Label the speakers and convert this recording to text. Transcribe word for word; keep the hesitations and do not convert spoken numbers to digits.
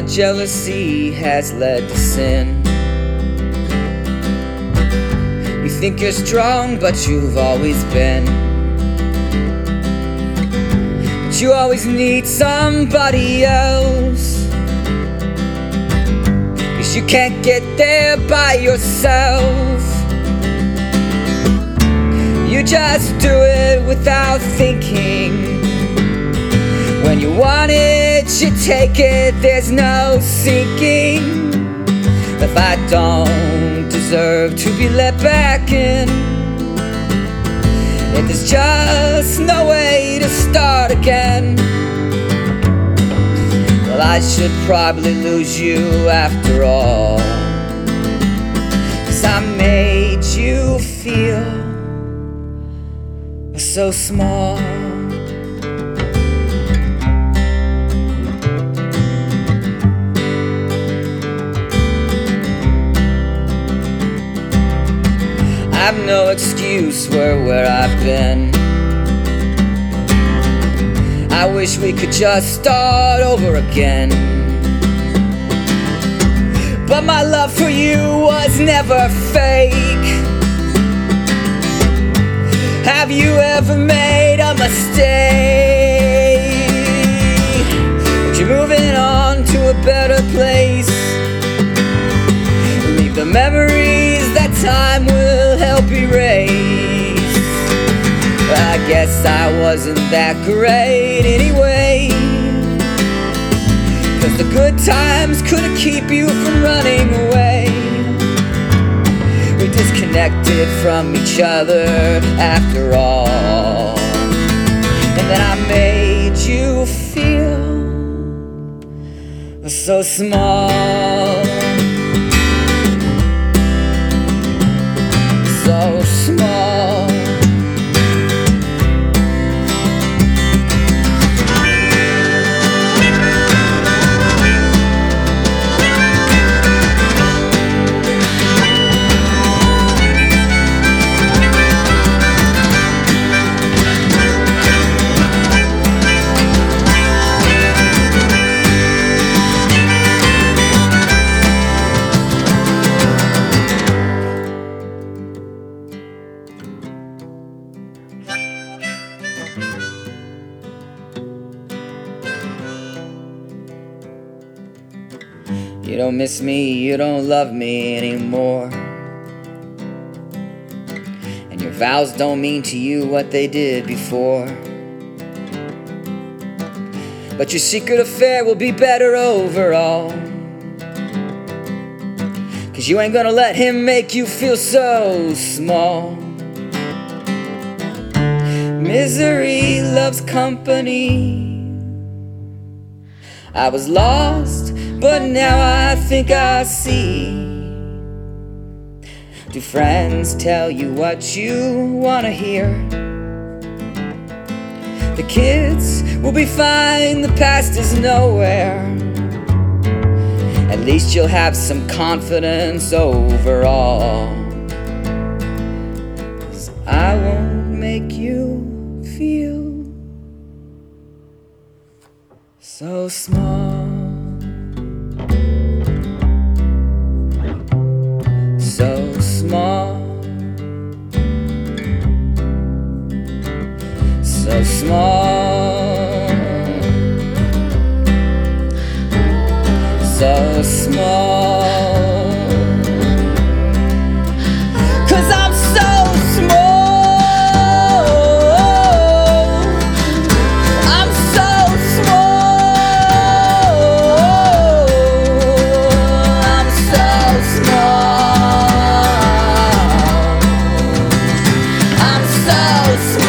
Speaker 1: that jealousy has led to sin. You think you're strong, but you've always been. But you always need somebody else, 'cause you can't get there by yourself. You just do it without thinking. When you want it, you take it, there's no seeking. If I don't deserve to be let back in, if there's just no way to start again, well, I should probably lose you after all, 'cause I made you feel so small. I've no excuse for where I've been. I wish we could just start over again. But my love for you was never fake. Have you ever made a mistake? But you're moving on to a better place. Leave the memories that time will help erase. I guess I wasn't that great anyway, 'cause the good times couldn't keep you from running away. We disconnected from each other after all, and then I made you feel so small. So small. You don't miss me, you don't love me anymore, and your vows don't mean to you what they did before. But your secret affair will be better overall, 'cause you ain't gonna let him make you feel so small. Misery loves company. I was lost, but now I think I see. Do friends tell you what you wanna hear? The kids will be fine, the past is nowhere. At least you'll have some confidence overall, 'cause I won't make you feel so small. So small, so small, so small, 'cause I'm so small, I'm so small, I'm so small. So